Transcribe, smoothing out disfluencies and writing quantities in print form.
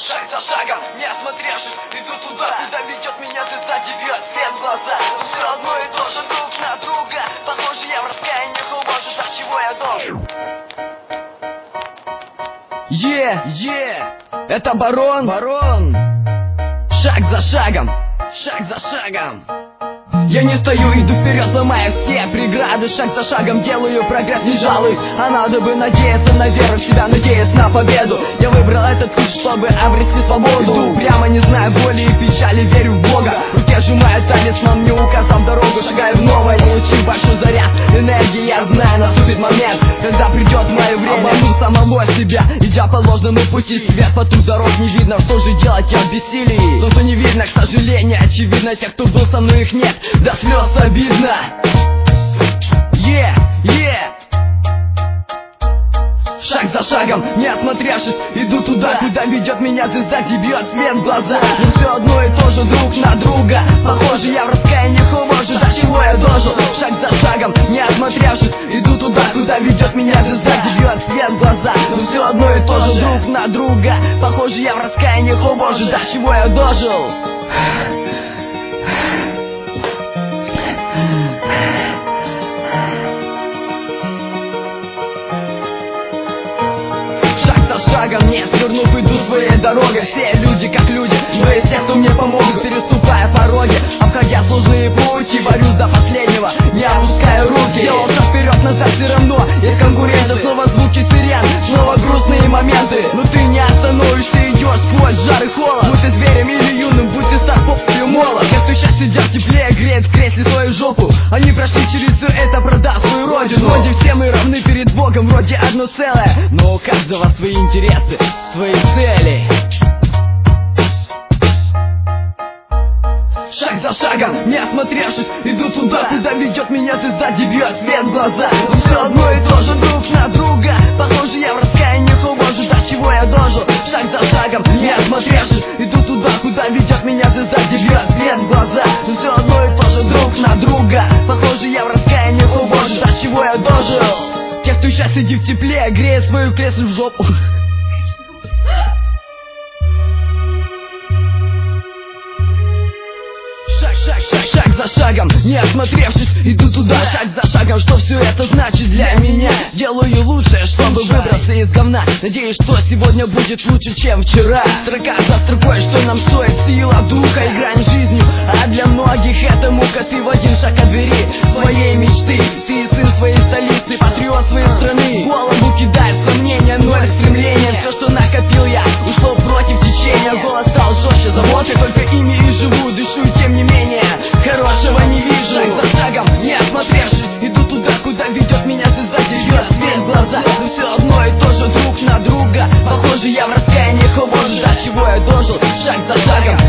Шаг за шагом, не осмотревшись, иду туда, куда ведет меня, ты сзади бьет свет в глаза. Но все одно и то же друг на друга. Похоже, я в раскаянии, о боже, за чего я должен? Это барон. Шаг за шагом, шаг за шагом. Я не стою, иду вперед, ломая все преграды. Шаг за шагом делаю прогресс, не жалуюсь. А надо бы надеяться на веру в себя, надеясь на победу. Я выбрал этот путь, чтобы обрести свободу. Иду прямо, не зная боли и печали, верю в Бога. В руке сжимаю талисман, мне указав дорогу. Шагаю в новое, получив большой заряд энергии. Я знаю, наступит момент, когда придет мое время. Обману самого себя, идя по ложному пути. Свет по ту дорог не видно, что же делать, я в бессилии. То, что не видно, к сожалению, очевидно. Тех, кто был со мной, их нет, до слез обидно. Шаг за шагом, не осмотревшись, иду туда, куда ведет меня звезда, где бьет свет в глаза. Но все одно и то же друг на друга. Похоже, я в раскаянии, о боже, за чего я дожил? Шаг за шагом, не осмотревшись, иду туда, куда ведет меня звезда, где бьет свет в глаза. Но все одно и то же друг на друга. Похоже, я в раскаянии, о боже, за чего я дожил? Шагом, не свернув, иду своей дорогой. Все люди как люди, но есть те, кто мне помогут. Переступая пороги, обходя сложные пути, борюсь до последнего, не опускаю руки. Делал шаг вперед, назад все равно есть конкуренция. Снова звуки сирен, снова грустные моменты. Но ты не остановишься, идешь сквозь жар и холод. Будь ты зверем или юным, будь ты стар, поп или молод. Те, кто сейчас сидят в тепле, греет в кресле свою жопу. Они прошли через все это, продав свою родину. Вроде все мы равны перед Богом, вроде одно целое, но у каждого свои интересы, свои цели. Шаг за шагом, не осмотревшись, иду туда, куда ведет меня звезда, где бьет свет в глаза. Но все одно и то же друг на друга. Похоже, я в раскаянии, о боже, за чего я дожил? Шаг за шагом, не осмотревшись, иду туда, куда ведет меня звезда, где бьет свет в глаза. Но все одно и то же друг на друга. Похоже, я в раскаянии, о боже, за чего я дожил? Те, кто сейчас сидит в тепле, греет свою кресло в жопу. Шаг за шагом, не осмотревшись, иду туда, шаг за шагом. Что все это значит для меня? Делаю лучшее, чтобы выбраться из говна. Надеюсь, что сегодня будет лучше, чем вчера. Строка за строкой, что нам стоит сила духа и грань жизнью. А для многих это мука. Ты в один шаг от двери своей мечты. Ты сын своей столицы, патриот своей страны. Голову кидает сомнения, ноль стремления. Все, что накопил я, ушло против течения. Голос стал жестче, заботой только ими и живу. Дышу, тем не менее, хорошего не вижу. Шаг за шагом, не осмотревшись, иду туда, куда ведет меня звезда, где бьет свет в глаза. Но все одно и то же друг на друга. Похоже, я в раскаянии, о боже, за чего я дожил? Шаг за шагом,